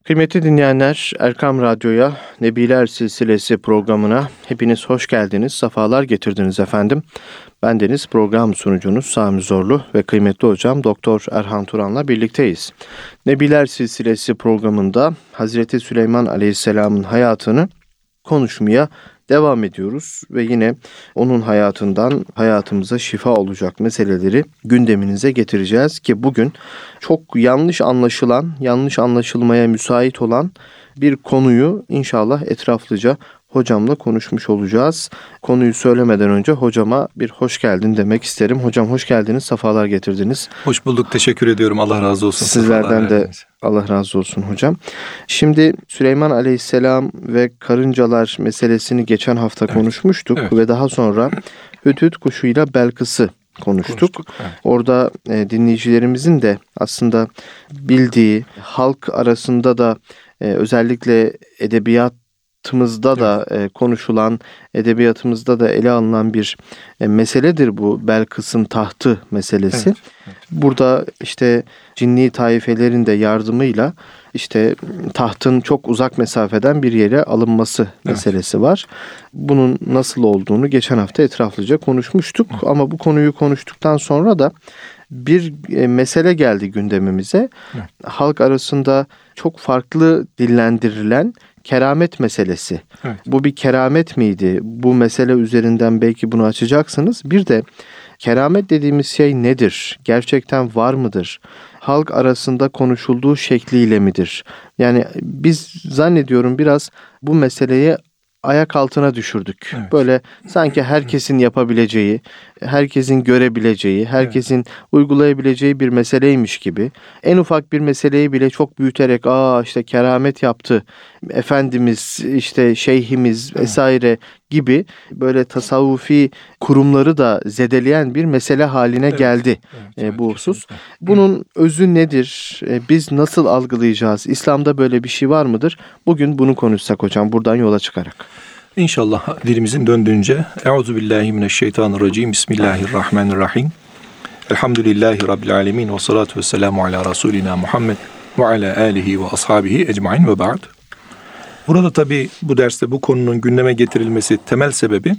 Kıymetli dinleyenler, Erkam Radyo'ya, Nebiler Silsilesi programına hepiniz hoş geldiniz, sefalar getirdiniz efendim. Bendeniz program sunucunuz Sami Zorlu ve kıymetli hocam Doktor Erhan Turan'la birlikteyiz. Nebiler Silsilesi programında Hazreti Süleyman Aleyhisselam'ın hayatını konuşmaya devam ediyoruz ve yine onun hayatından hayatımıza şifa olacak meseleleri gündeminize getireceğiz ki bugün çok yanlış anlaşılan, yanlış anlaşılmaya müsait olan bir konuyu inşallah etraflıca hocamla konuşmuş olacağız. Konuyu söylemeden önce hocama bir hoş geldin demek isterim. Hocam hoş geldiniz, sefalar getirdiniz. Hoş bulduk, teşekkür ediyorum. Allah razı olsun. Sizlerden de Allah razı olsun hocam. Şimdi Süleyman Aleyhisselam ve karıncalar meselesini geçen hafta konuşmuştuk. Ve daha sonra Hüdhüd kuşuyla Belkıs'ı konuştuk. Evet. Orada dinleyicilerimizin de aslında bildiği, halk arasında da özellikle edebiyatımızda da konuşulan, edebiyatımızda da ele alınan bir meseledir bu Belkıs'ın tahtı meselesi. Evet. Burada işte cinni taifelerin de yardımıyla işte tahtın çok uzak mesafeden bir yere alınması meselesi var. Bunun nasıl olduğunu geçen hafta etraflıca konuşmuştuk. Ama bu konuyu konuştuktan sonra da bir mesele geldi gündemimize. Halk arasında çok farklı dillendirilen keramet meselesi. Evet. Bu bir keramet miydi? Bu mesele üzerinden belki bunu açacaksınız. Bir de keramet dediğimiz şey nedir? Gerçekten var mıdır? Halk arasında konuşulduğu şekliyle midir? Yani biz zannediyorum biraz bu meseleyi ayak altına düşürdük. Evet. Böyle sanki herkesin yapabileceği, herkesin görebileceği, herkesin uygulayabileceği bir meseleymiş gibi. En ufak bir meseleyi bile çok büyüterek işte keramet yaptı, Efendimiz, işte şeyhimiz vesaire gibi böyle tasavvufi kurumları da zedeleyen bir mesele haline geldi bu husus. Bunun özü nedir? Biz nasıl algılayacağız? İslam'da böyle bir şey var mıdır? Bugün bunu konuşsak hocam buradan yola çıkarak. İnşallah dilimizin döndüğünce Euzubillahimineşşeytanirracim. Bismillahirrahmanirrahim. Elhamdülillahi Rabbil alemin ve salatu ve selamu ala Resulina Muhammed ve ala alihi ve ashabihi ecmain ve ba'd. Burada tabi bu derste bu konunun gündeme getirilmesi temel sebebi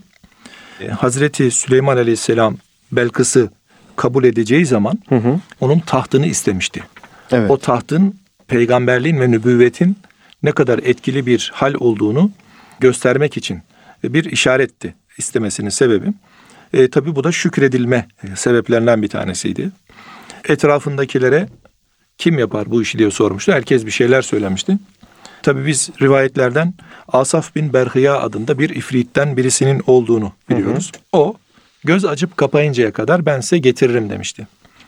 Hazreti Süleyman Aleyhisselam Belkıs'ı kabul edeceği zaman onun tahtını istemişti. Evet. O tahtın peygamberliğin ve nübüvvetin ne kadar etkili bir hal olduğunu göstermek için bir işaretti istemesinin sebebi. Tabi bu da şükredilme sebeplerinden bir tanesiydi. Etrafındakilere kim yapar bu işi diye sormuştu. Herkes bir şeyler söylemişti. Tabi biz rivayetlerden Asaf bin Berhiya adında bir ifritten birisinin olduğunu biliyoruz. O göz açıp kapayıncaya kadar ben size getiririm demişti.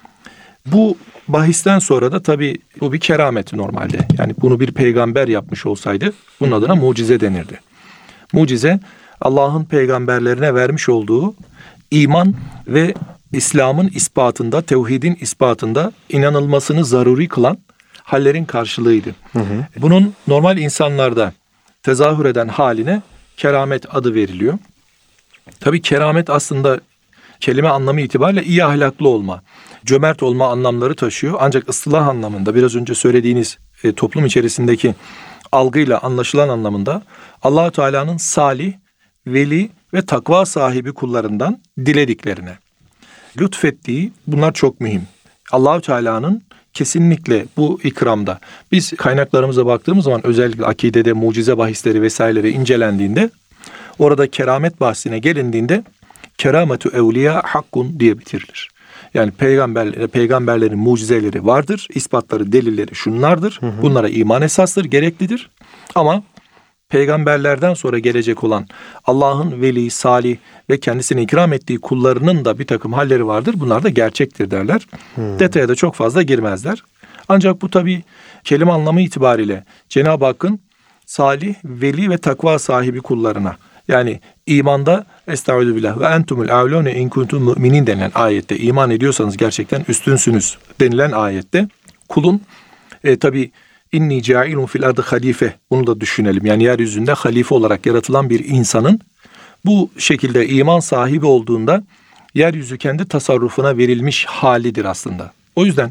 Bu bahisten sonra da tabi bu bir keramet normalde. Yani bunu bir peygamber yapmış olsaydı bunun adına mucize denirdi. Mucize Allah'ın peygamberlerine vermiş olduğu iman ve İslam'ın ispatında, tevhidin ispatında inanılmasını zaruri kılan hallerin karşılığıydı. Bunun normal insanlarda tezahür eden haline keramet adı veriliyor. Tabii keramet aslında kelime anlamı itibariyle iyi ahlaklı olma, cömert olma anlamları taşıyor. Ancak ıstılah anlamında biraz önce söylediğiniz toplum içerisindeki algıyla anlaşılan anlamında Allah-u Teala'nın salih, veli ve takva sahibi kullarından dilediklerine lütfettiği, bunlar çok mühim. Allah-u Teala'nın kesinlikle bu ikramda, biz kaynaklarımıza baktığımız zaman özellikle akidede mucize bahisleri vesaireleri incelendiğinde orada keramet bahsine gelindiğinde kerametu evliya hakkun diye bitirilir. Yani peygamberlerin mucizeleri vardır, ispatları, delilleri şunlardır. Bunlara iman esastır, gereklidir. Ama peygamberlerden sonra gelecek olan Allah'ın veli, salih ve kendisine ikram ettiği kullarının da bir takım halleri vardır. Bunlar da gerçektir derler. Detaya da çok fazla girmezler. Ancak bu tabii kelime anlamı itibariyle Cenab-ı Hakk'ın salih, veli ve takva sahibi kullarına, yani imanda estağfirullah ve entumul a'lûne in kuntum mu'minin denilen ayette, iman ediyorsanız gerçekten üstünsünüz denilen ayette kulun tabii inni cailun fil ardı halife, bunu da düşünelim. Yani yeryüzünde halife olarak yaratılan bir insanın bu şekilde iman sahibi olduğunda yeryüzü kendi tasarrufuna verilmiş halidir aslında. O yüzden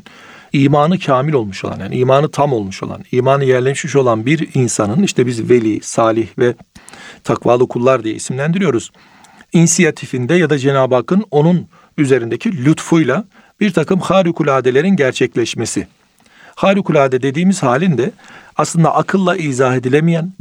imanı kamil olmuş olan, yani imanı tam olmuş olan, imanı yerleşmiş olan bir insanın, işte biz veli, salih ve takvalı kullar diye isimlendiriyoruz, İnisiyatifinde ya da Cenab-ı Hakk'ın onun üzerindeki lütfuyla bir takım harikuladelerin gerçekleşmesi. Harikulade dediğimiz halin de aslında akılla izah edilemeyen,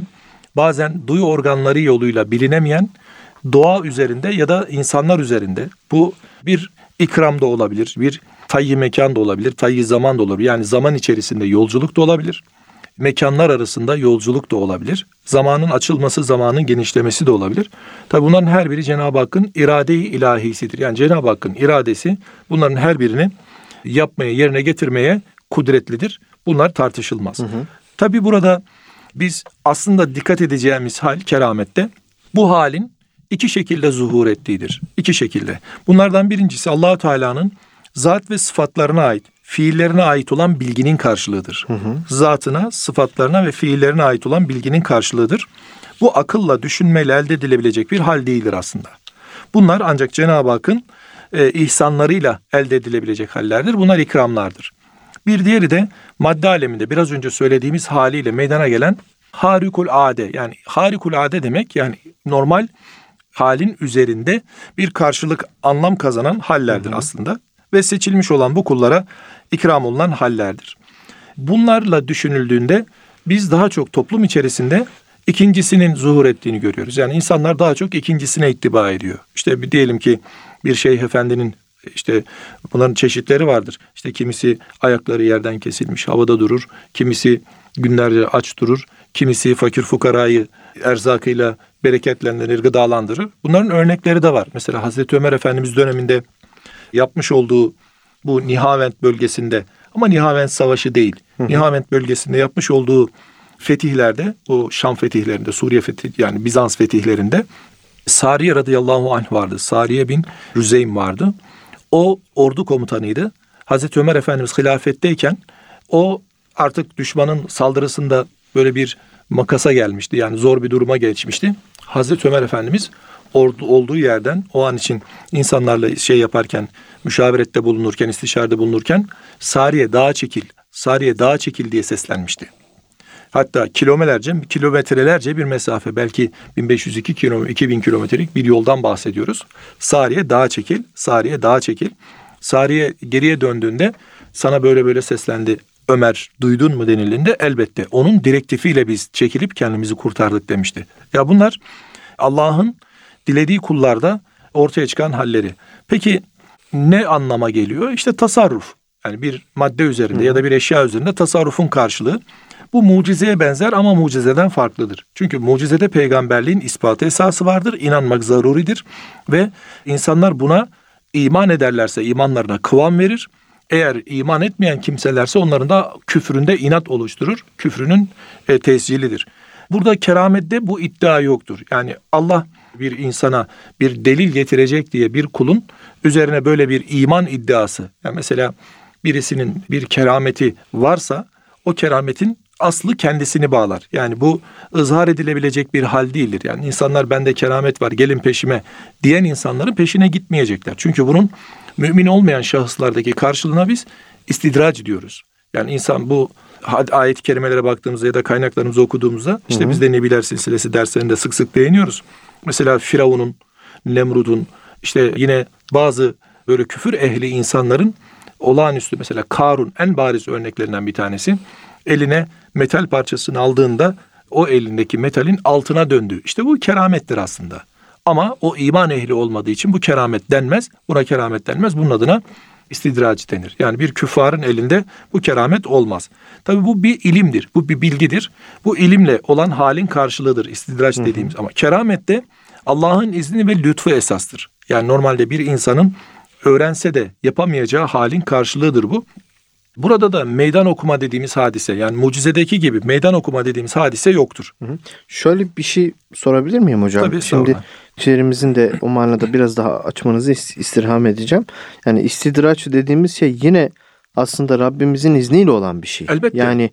bazen duyu organları yoluyla bilinemeyen, doğa üzerinde ya da insanlar üzerinde, bu bir ikram da olabilir, bir tayyi mekan da olabilir, tayyi zaman da olabilir. Yani zaman içerisinde yolculuk da olabilir, mekanlar arasında yolculuk da olabilir, zamanın açılması, zamanın genişlemesi de olabilir. Tabi bunların her biri Cenab-ı Hakk'ın irade-i ilahisidir. Yani Cenab-ı Hakk'ın iradesi bunların her birini yapmaya, yerine getirmeye kudretlidir. Bunlar tartışılmaz. Tabi burada biz aslında dikkat edeceğimiz hal keramette bu halin iki şekilde zuhur ettiğidir. İki şekilde. Bunlardan birincisi Allah-u Teala'nın zat ve sıfatlarına ait, fiillerine ait olan bilginin karşılığıdır. Zatına, sıfatlarına ve fiillerine ait olan bilginin karşılığıdır. Bu akılla, düşünmeyle elde edilebilecek bir hal değildir aslında. Bunlar ancak Cenab-ı Hakk'ın ihsanlarıyla elde edilebilecek hallerdir. Bunlar ikramlardır. Bir diğeri de madde aleminde biraz önce söylediğimiz haliyle meydana gelen harikulade. Yani harikulade demek, yani normal halin üzerinde bir karşılık, anlam kazanan hallerdir aslında. Ve seçilmiş olan bu kullara ikram olunan hallerdir. Bunlarla düşünüldüğünde biz daha çok toplum içerisinde ikincisinin zuhur ettiğini görüyoruz. Yani insanlar daha çok ikincisine ittiba ediyor. İşte diyelim ki bir şeyh efendinin, işte bunların çeşitleri vardır. İşte kimisi ayakları yerden kesilmiş, havada durur. Kimisi günlerce aç durur. Kimisi fakir fukarayı erzakıyla bereketlendirir, gıdalandırır. Bunların örnekleri de var. Mesela Hazreti Ömer Efendimiz döneminde yapmış olduğu bu Nihavend bölgesinde, ama Nihavend Savaşı değil, Nihavend bölgesinde yapmış olduğu fetihlerde, o Şam fetihlerinde, Suriye fetih, yani Bizans fetihlerinde Sariye radıyallahu anh vardı. Sariye bin Rüzeym vardı. O ordu komutanıydı. Hazreti Ömer Efendimiz hilafetteyken o artık düşmanın saldırısında böyle bir makasa gelmişti. Yani zor bir duruma geçmişti. Hazreti Ömer Efendimiz olduğu yerden o an için insanlarla şey yaparken, müşavirette bulunurken, istişarede bulunurken Sariye dağa çekil, Sariye dağa çekil diye seslenmişti. Hatta kilometrelerce bir mesafe, belki 1502 kilometre, 2000 kilometrelik bir yoldan bahsediyoruz. Sariye dağa çekil, Sariye dağa çekil. Sariye geriye döndüğünde sana böyle böyle seslendi Ömer, duydun mu denildiğinde elbette onun direktifiyle biz çekilip kendimizi kurtardık demişti. Ya bunlar Allah'ın dilediği kullarda ortaya çıkan halleri. Peki ne anlama geliyor? İşte tasarruf. Yani bir madde üzerinde ya da bir eşya üzerinde tasarrufun karşılığı. Bu mucizeye benzer ama mucizeden farklıdır. Çünkü mucizede peygamberliğin ispatı esası vardır. İnanmak zaruridir. Ve insanlar buna iman ederlerse imanlarına kıvam verir. Eğer iman etmeyen kimselerse onların da küfründe inat oluşturur. Küfrünün tescilidir. Burada keramette bu iddia yoktur. Yani Allah bir insana bir delil getirecek diye bir kulun üzerine böyle bir iman iddiası. Yani mesela birisinin bir kerameti varsa o kerametin aslı kendisini bağlar. Yani bu ızhar edilebilecek bir hal değildir. Yani insanlar bende keramet var gelin peşime diyen insanların peşine gitmeyecekler. Çünkü bunun mümin olmayan şahıslardaki karşılığına biz istidrac diyoruz. Yani insan bu ayet-i kerimelere baktığımızda ya da kaynaklarımızı okuduğumuzda işte biz de Nebiler Silsilesi derslerinde sık sık değiniyoruz. Mesela Firavun'un, Nemrud'un, işte yine bazı böyle küfür ehli insanların olağanüstü, mesela Karun en bariz örneklerinden bir tanesi. Eline metal parçasını aldığında o elindeki metalin altına döndü. İşte bu keramettir aslında. Ama o iman ehli olmadığı için bu keramet denmez. Buna keramet denmez. Bunun adına istidrac denir. Yani bir küffarın elinde bu keramet olmaz. Tabii bu bir ilimdir. Bu bir bilgidir. Bu ilimle olan halin karşılığıdır istidrac dediğimiz. Ama keramette Allah'ın izni ve lütfu esastır. Yani normalde bir insanın öğrense de yapamayacağı halin karşılığıdır bu. Burada da meydan okuma dediğimiz hadise, yani mucizedeki gibi meydan okuma dediğimiz hadise yoktur. Şöyle bir şey sorabilir miyim hocam? Tabii, şimdi şehrimizin de o manada biraz daha açmanızı istirham edeceğim. Yani istidraç dediğimiz şey yine aslında Rabbimizin izniyle olan bir şey. Elbette. Yani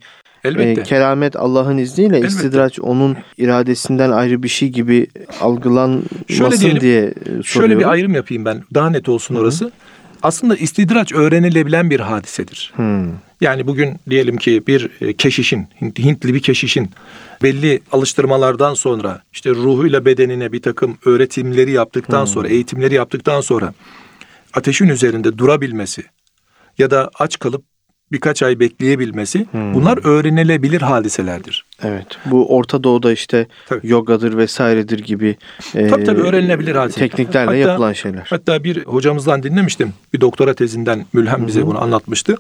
keramet Allah'ın izniyle, elbette. İstidraç onun iradesinden ayrı bir şey gibi algılanmasın diye soruyorum. Şöyle bir ayrım yapayım ben, daha net olsun orası. Aslında istidraç öğrenilebilen bir hadisedir. Yani bugün diyelim ki bir keşişin, Hintli bir keşişin belli alıştırmalardan sonra işte ruhuyla bedenine bir takım öğretimleri yaptıktan sonra, eğitimleri yaptıktan sonra ateşin üzerinde durabilmesi ya da aç kalıp birkaç ay bekleyebilmesi, bunlar öğrenilebilir hadiselerdir. Evet. Bu Orta Doğu'da işte yogadır vesairedir gibi tabii öğrenilebilir hadiseler. Tekniklerle yapılan şeyler. Hatta bir hocamızdan dinlemiştim. Bir doktora tezinden mülhem bize bunu anlatmıştı.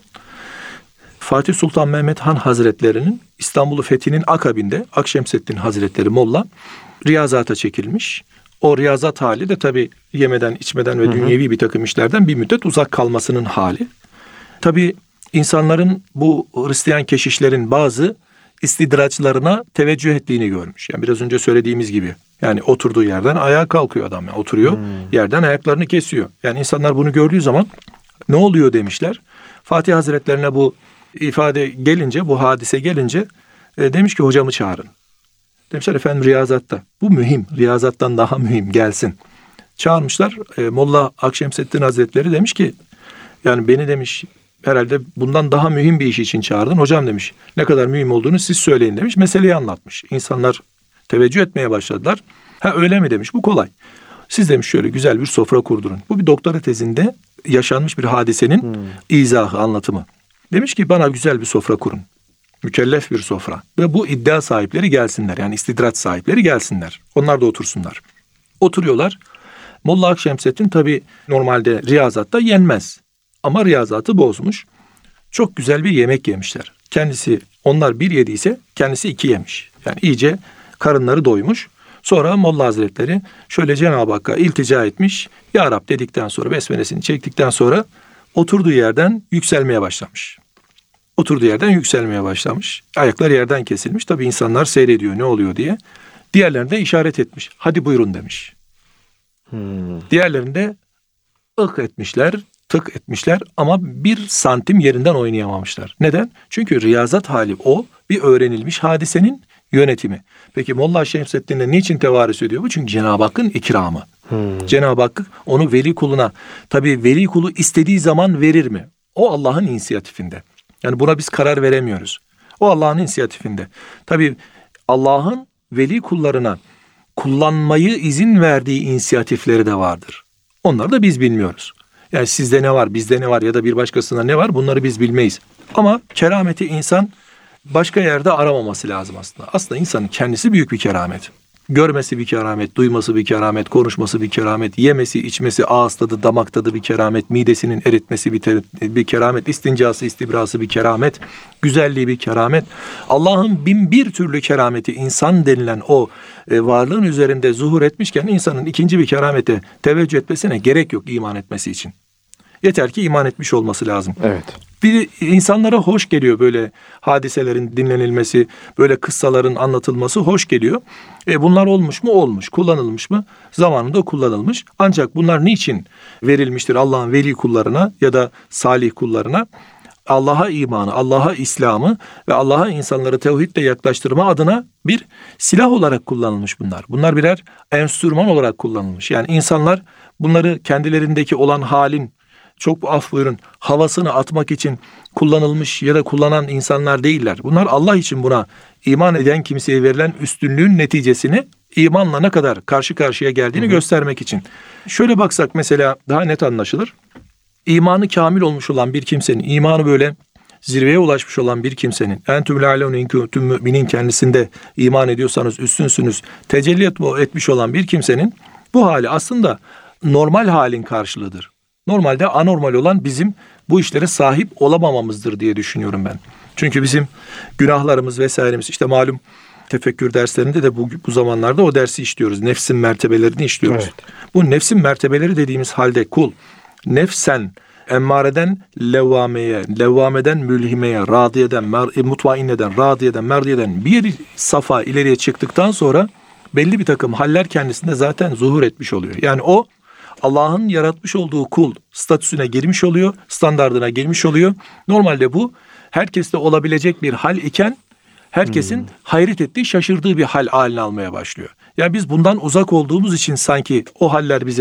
Fatih Sultan Mehmet Han Hazretleri'nin İstanbul'u fethinin akabinde Akşemseddin Hazretleri Molla riyazata çekilmiş. O riyazat hali de tabii yemeden, içmeden ve dünyevi bir takım işlerden bir müddet uzak kalmasının hali. Tabii insanların, bu Hristiyan keşişlerin bazı istidraçlarına teveccüh ettiğini görmüş. Yani biraz önce söylediğimiz gibi. Yani oturduğu yerden ayağa kalkıyor adam. Yani oturuyor, yerden ayaklarını kesiyor. Yani insanlar bunu gördüğü zaman ne oluyor demişler. Fatih Hazretlerine bu ifade gelince, bu hadise gelince demiş ki hocamı çağırın. Demişler efendim riyazatta. Bu mühim. Riyazattan daha mühim, gelsin. Çağırmışlar. Molla Akşemseddin Hazretleri demiş ki yani beni demiş herhalde bundan daha mühim bir iş için çağırdın. Hocam demiş ne kadar mühim olduğunu siz söyleyin demiş. Meseleyi anlatmış. İnsanlar teveccüh etmeye başladılar. Ha öyle mi demiş, bu kolay. Siz demiş şöyle güzel bir sofra kurdurun. Bu bir doktora tezinde yaşanmış bir hadisenin izahı, anlatımı. Demiş ki bana güzel bir sofra kurun. Mükellef bir sofra. Ve bu iddia sahipleri gelsinler. Yani istidraç sahipleri gelsinler. Onlar da otursunlar. Oturuyorlar. Molla Akşemseddin tabii normalde riyazatta yenmez. Ama riyazatı bozmuş. Çok güzel bir yemek yemişler. Kendisi, onlar bir yediyse kendisi iki yemiş. Yani iyice karınları doymuş. Sonra Molla Hazretleri şöyle Cenab-ı Hakk'a iltica etmiş. Ya Rab dedikten sonra, besmelesini çektikten sonra oturduğu yerden yükselmeye başlamış. Oturduğu yerden yükselmeye başlamış. Ayaklar yerden kesilmiş. Tabii insanlar seyrediyor ne oluyor diye. Diğerlerine işaret etmiş. Hadi buyurun demiş. Diğerlerinde ık etmişler, tık etmişler ama bir santim yerinden oynayamamışlar. Neden? Çünkü riyazat hali o, bir öğrenilmiş hadisenin yönetimi. Peki Molla Şemseddin'le niçin tevarüs ediyor bu? Çünkü Cenab-ı Hakk'ın ikramı. Cenab-ı Hak onu veli kuluna, tabii veli kulu istediği zaman verir mi? O Allah'ın inisiyatifinde. Yani buna biz karar veremiyoruz. O Allah'ın inisiyatifinde. Tabii Allah'ın veli kullarına kullanmayı izin verdiği inisiyatifleri de vardır. Onları da biz bilmiyoruz. Yani sizde ne var, bizde ne var ya da bir başkasında ne var, bunları biz bilmeyiz. Ama kerameti insan başka yerde aramaması lazım aslında. Aslında insanın kendisi büyük bir keramet. Görmesi bir keramet, duyması bir keramet, konuşması bir keramet, yemesi, içmesi, ağız tadı, damak tadı bir keramet, midesinin eritmesi bir keramet, istincası, istibrası bir keramet, güzelliği bir keramet. Allah'ın bin bir türlü kerameti insan denilen o varlığın üzerinde zuhur etmişken insanın ikinci bir keramete teveccüh etmesine gerek yok iman etmesi için. Yeter ki iman etmiş olması lazım. Evet. Bir insanlara hoş geliyor böyle hadiselerin dinlenilmesi, böyle kıssaların anlatılması hoş geliyor. Bunlar olmuş mu? Olmuş. Kullanılmış mı? Zamanında kullanılmış. Ancak bunlar niçin verilmiştir Allah'ın veli kullarına ya da salih kullarına? Allah'a imanı, Allah'a İslam'ı ve Allah'a insanları tevhidle yaklaştırma adına bir silah olarak kullanılmış bunlar. Bunlar birer enstrüman olarak kullanılmış. Yani insanlar bunları kendilerindeki olan halin, çok af buyurun, havasını atmak için kullanılmış ya da kullanan insanlar değiller. Bunlar Allah için buna iman eden kimseye verilen üstünlüğün neticesini imanla ne kadar karşı karşıya geldiğini göstermek için. Şöyle baksak mesela daha net anlaşılır. İmanı kamil olmuş olan bir kimsenin, imanı böyle zirveye ulaşmış olan bir kimsenin, entüm lâleûne in kuntum müminin kendisinde iman ediyorsanız üstünsünüz, tecelli etmiş olan bir kimsenin bu hali aslında normal halin karşılığıdır. Normalde anormal olan bizim bu işlere sahip olamamamızdır diye düşünüyorum ben. Çünkü bizim günahlarımız vesairemiz, işte malum tefekkür derslerinde de bu zamanlarda o dersi işliyoruz. Nefsin mertebelerini işliyoruz. Evet. Bu nefsin mertebeleri dediğimiz halde kul nefsen emmareden levvameye, levvameden mülhimeye, radiyeden, mutmainneden, radiyeden, merdiyeden bir safa ileriye çıktıktan sonra belli bir takım haller kendisinde zaten zuhur etmiş oluyor. Yani o Allah'ın yaratmış olduğu kul statüsüne girmiş oluyor, standardına girmiş oluyor. Normalde bu herkeste olabilecek bir hal iken herkesin hayret ettiği, şaşırdığı bir hal haline almaya başlıyor. Yani biz bundan uzak olduğumuz için sanki o haller bize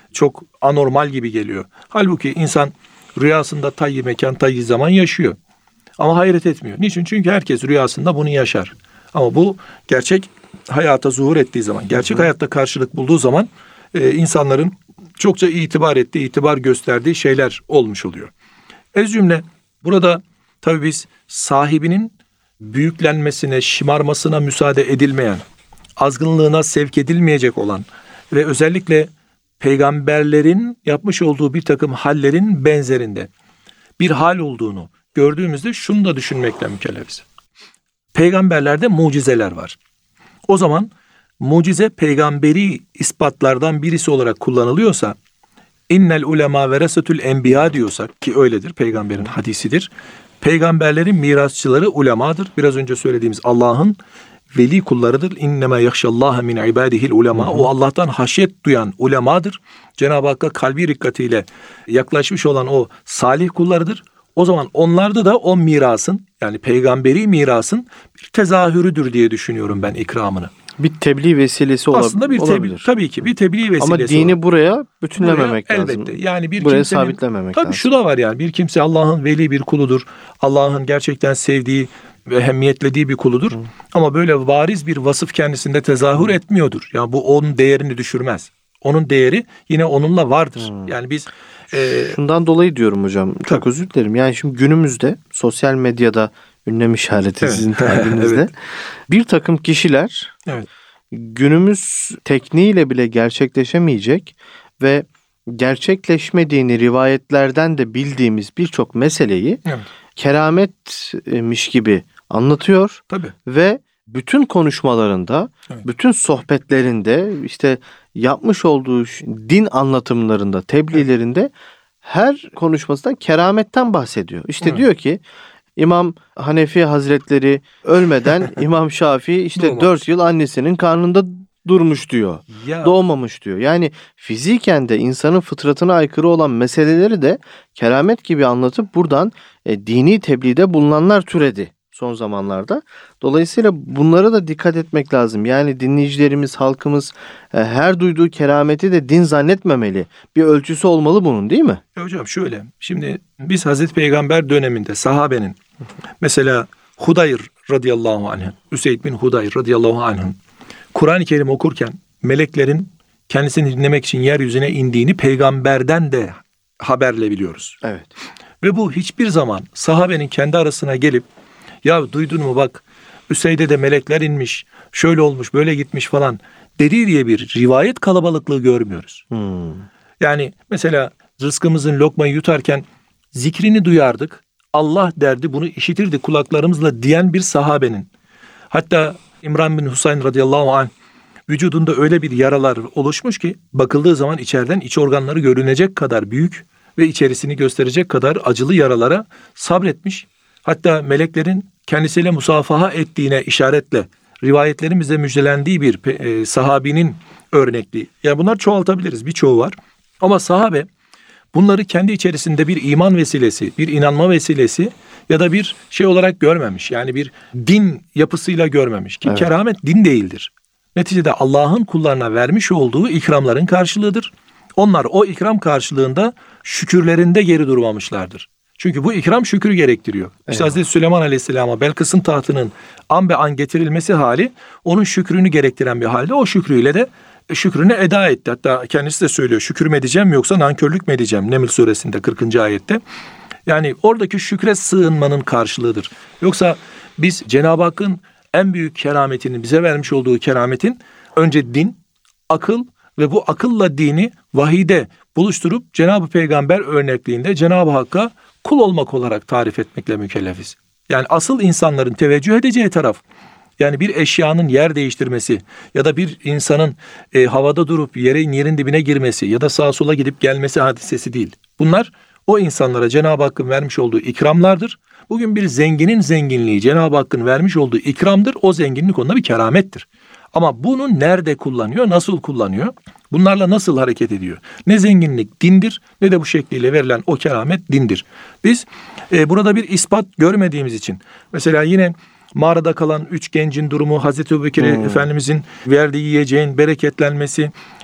çok anormal gibi geliyor. Halbuki insan rüyasında tayyi mekan, tayyi zaman yaşıyor. Ama hayret etmiyor. Niçin? Çünkü herkes rüyasında bunu yaşar. Ama bu gerçek hayata zuhur ettiği zaman, gerçek hayatta karşılık bulduğu zaman insanların çokça itibar ettiği, itibar gösterdiği şeyler olmuş oluyor. Ez cümle burada tabii biz sahibinin büyüklenmesine, şımarmasına müsaade edilmeyen, azgınlığına sevk edilmeyecek olan ve özellikle peygamberlerin yapmış olduğu bir takım hallerin benzerinde bir hal olduğunu gördüğümüzde şunu da düşünmekle mükellefiz. Peygamberlerde mucizeler var. O zaman mucize peygamberi ispatlardan birisi olarak kullanılıyorsa, innel ulema veresetül enbiya diyorsak ki öyledir, peygamberin hadisidir. Peygamberlerin mirasçıları ulemadır. Biraz önce söylediğimiz Allah'ın veli kullarıdır. İnnemâ yahşallâhe min ibâdihil ulema. O Allah'tan haşyet duyan ulemadır. Cenab-ı Hakk'a kalbi rikkatiyle yaklaşmış olan o salih kullarıdır. O zaman onlarda da o mirasın, yani peygamberi mirasın bir tezahürüdür diye düşünüyorum ben ikramını. Bir tebliğ vesilesi aslında bir olabilir. Tabii ki bir tebliğ vesilesi. Ama dini buraya bütünlememek lazım. Elbette. Yani bir buraya sabitlememek tabii lazım. Şu da var yani, bir kimse Allah'ın veli bir kuludur. Allah'ın gerçekten sevdiği ve ehemmiyetlediği bir kuludur. Ama böyle variz bir vasıf kendisinde tezahür etmiyordur. Yani bu onun değerini düşürmez. Onun değeri yine onunla vardır. Yani biz şundan dolayı diyorum hocam. Çok özür dilerim. Yani şimdi günümüzde sosyal medyada ünlem işareti sizin tabirinizde. Evet. Bir takım kişiler günümüz tekniğiyle bile gerçekleşemeyecek ve gerçekleşmediğini rivayetlerden de bildiğimiz birçok meseleyi kerametmiş gibi anlatıyor. Tabii. Ve bütün konuşmalarında, bütün sohbetlerinde, işte yapmış olduğu din anlatımlarında, tebliğlerinde her konuşmasında kerametten bahsediyor. İşte diyor ki İmam Hanefi Hazretleri ölmeden İmam Şafii işte 4 yıl annesinin karnında durmuş diyor. Doğmamış diyor. Yani fiziken de insanın fıtratına aykırı olan meseleleri de keramet gibi anlatıp buradan dini tebliğde bulunanlar türedi son zamanlarda. Dolayısıyla bunlara da dikkat etmek lazım. Yani dinleyicilerimiz, halkımız her duyduğu kerameti de din zannetmemeli. Bir ölçüsü olmalı bunun, değil mi? Hocam şöyle, şimdi biz Hazreti Peygamber döneminde sahabenin mesela Hudayr radıyallahu anh, Üseyd bin Hudayr radıyallahu anh'ın Kur'an-ı Kerim okurken meleklerin kendisini dinlemek için yeryüzüne indiğini peygamberden de haberle biliyoruz. Evet. Ve bu hiçbir zaman sahabenin kendi arasına gelip ya duydun mu bak Üseyd'e de melekler inmiş, şöyle olmuş, böyle gitmiş falan dediği diye bir rivayet kalabalıklığı görmüyoruz. Yani mesela rızkımızın lokmayı yutarken zikrini duyardık. Allah derdi, bunu işitirdi kulaklarımızla diyen bir sahabenin. Hatta İmran bin Husayn radıyallahu anh vücudunda öyle bir yaralar oluşmuş ki bakıldığı zaman içeriden iç organları görünecek kadar büyük ve içerisini gösterecek kadar acılı yaralara sabretmiş. Hatta meleklerin kendisiyle musafaha ettiğine işaretle rivayetlerin bize müjdelendiği bir sahabinin örnekliği. Yani bunlar çoğaltabiliriz, birçoğu var. Ama sahabe bunları kendi içerisinde bir iman vesilesi, bir inanma vesilesi ya da bir şey olarak görmemiş. Yani bir din yapısıyla görmemiş ki keramet din değildir. Neticede Allah'ın kullarına vermiş olduğu ikramların karşılığıdır. Onlar o ikram karşılığında şükürlerinde geri durmamışlardır. Çünkü bu ikram şükür gerektiriyor. İşte Hazreti Süleyman Aleyhisselam'a Belkıs'ın tahtının an be an getirilmesi hali onun şükrünü gerektiren bir halde. O şükrüyle de şükrünü eda etti. Hatta kendisi de söylüyor, şükür mü edeceğim yoksa nankörlük mü edeceğim? Neml suresinde 40. ayette. Yani oradaki şükre sığınmanın karşılığıdır. Yoksa biz Cenab-ı Hakk'ın en büyük kerametini, bize vermiş olduğu kerametin önce din, akıl ve bu akılla dini vahide buluşturup Cenab-ı Peygamber örnekliğinde Cenab-ı Hakk'a kul olmak olarak tarif etmekle mükellefiz. Yani asıl insanların teveccüh edeceği taraf, yani bir eşyanın yer değiştirmesi ya da bir insanın havada durup yerin dibine girmesi ya da sağa sola gidip gelmesi hadisesi değil. Bunlar o insanlara Cenab-ı Hakk'ın vermiş olduğu ikramlardır. Bugün bir zenginin zenginliği Cenab-ı Hakk'ın vermiş olduğu ikramdır. O zenginlik onda bir keramettir. Ama bunu nerede kullanıyor, nasıl kullanıyor? Bunlarla nasıl hareket ediyor? Ne zenginlik dindir ne de bu şekliyle verilen o keramet dindir. Biz burada bir ispat görmediğimiz için mesela yine mağarada kalan 3 gencin durumu, Hazreti Ebubekir Efendimizin verdiği yiyeceğin bereketlenmesi,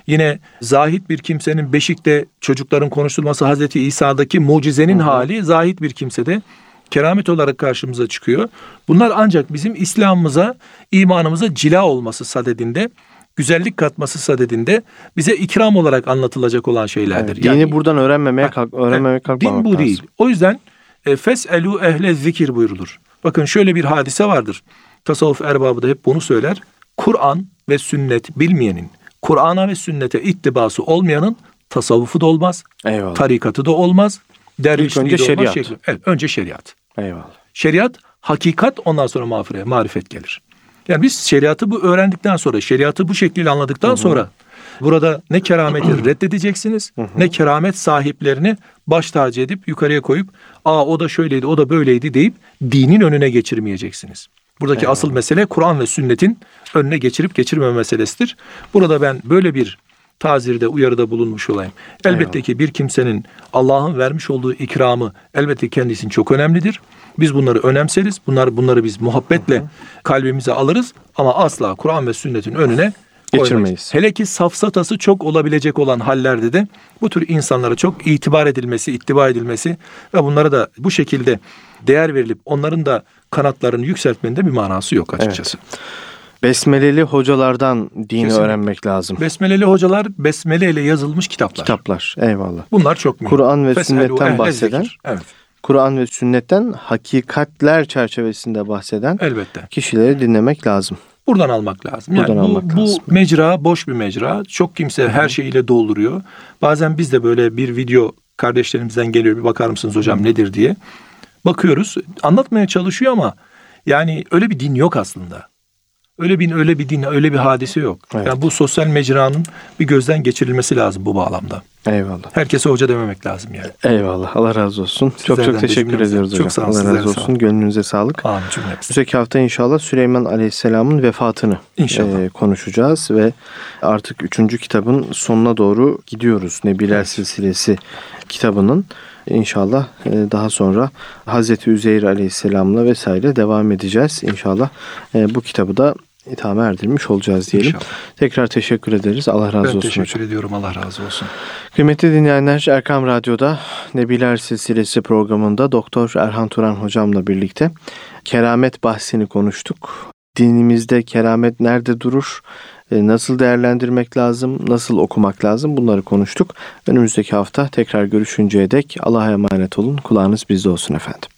Yine zahit bir kimsenin beşikte çocukların konuşulması Hazreti İsa'daki mucizenin hali zahit bir kimsede keramet olarak karşımıza çıkıyor. Bunlar ancak bizim İslam'ımıza, imanımıza cila olması sadedinde, güzellik katması sadedinde bize ikram olarak anlatılacak olan şeylerdir. Evet, dini buradan öğrenmemek kalkmamak din bu lazım. değil. O yüzden fes'elû ehle zikir buyurulur. Bakın şöyle bir hadise vardır. Tasavvuf erbabı da hep bunu söyler. Kur'an ve sünnet bilmeyenin, Kur'an'a ve sünnete ittibası olmayanın tasavvufu da olmaz. Eyvallah. Tarikatı da olmaz. Dervişliği önce de olmaz. şeriat. Evet, önce şeriat. Eyvallah. Şeriat, hakikat, ondan sonra marifet gelir. Yani biz şeriatı bu öğrendikten sonra, şeriatı bu şekliyle anladıktan sonra burada ne kerameti reddedeceksiniz, ne keramet sahiplerini baş tacı edip yukarıya koyup o da şöyleydi, o da böyleydi deyip dinin önüne geçirmeyeceksiniz. Buradaki asıl mesele Kur'an ve sünnetin önüne geçirip geçirmeme meselesidir. Burada ben böyle bir tazirde, uyarıda bulunmuş olayım. Elbette ki bir kimsenin Allah'ın vermiş olduğu ikramı elbette kendisi için çok önemlidir. Biz bunları önemseriz. Bunları biz muhabbetle kalbimize alırız ama asla Kur'an ve sünnetin önüne geçirmeyiz. Hele ki safsatası çok olabilecek olan hallerde de bu tür insanlara çok itibar edilmesi, ittiba edilmesi ve bunlara da bu şekilde değer verilip onların da kanatlarını yükseltmenin de bir manası yok açıkçası. Evet. Besmeleli hocalardan dini Kesinlikle öğrenmek lazım. Besmeleli hocalar, besmele ile yazılmış kitaplar. Eyvallah. Bunlar çok mühim. Kur'an ve sünnetten bahseden, evet. Kur'an ve sünnetten hakikatler çerçevesinde bahseden elbette kişileri dinlemek lazım. Buradan almak lazım. Yani bu mecra boş bir mecra. Çok kimse her şeyiyle dolduruyor. Bazen biz de böyle bir video kardeşlerimizden geliyor. Bir bakar mısınız hocam nedir diye. Bakıyoruz. Anlatmaya çalışıyor ama yani öyle bir din yok aslında. Öyle bir din, öyle bir hadise yok. Evet. Yani bu sosyal mecranın bir gözden geçirilmesi lazım bu bağlamda. Eyvallah. Herkese hoca dememek lazım yani. Eyvallah. Allah razı olsun. Sizlerden çok teşekkür ediyoruz hocam. Çok sağ olun. Allah razı olsun. Gönlünüze sağlık. Amin cümlemize. Önümüzdeki hafta inşallah Süleyman Aleyhisselam'ın vefatını konuşacağız ve artık 3. kitabın sonuna doğru gidiyoruz. Nebiler Silsilesi kitabının. İnşallah daha sonra Hazreti Üzeyr Aleyhisselam'la vesaire devam edeceğiz. İnşallah bu kitabı da itame erdirmiş olacağız diyelim. İnşallah. Tekrar teşekkür ederiz. Allah razı olsun. Ben teşekkür ediyorum. Allah razı olsun. Kıymetli dinleyenler, Erkam Radyo'da Nebiler Silsilesi programında Doktor Erhan Turan hocamla birlikte keramet bahsini konuştuk. Dinimizde keramet nerede durur? Nasıl değerlendirmek lazım? Nasıl okumak lazım? Bunları konuştuk. Önümüzdeki hafta tekrar görüşünceye dek Allah'a emanet olun. Kulağınız bizde olsun efendim.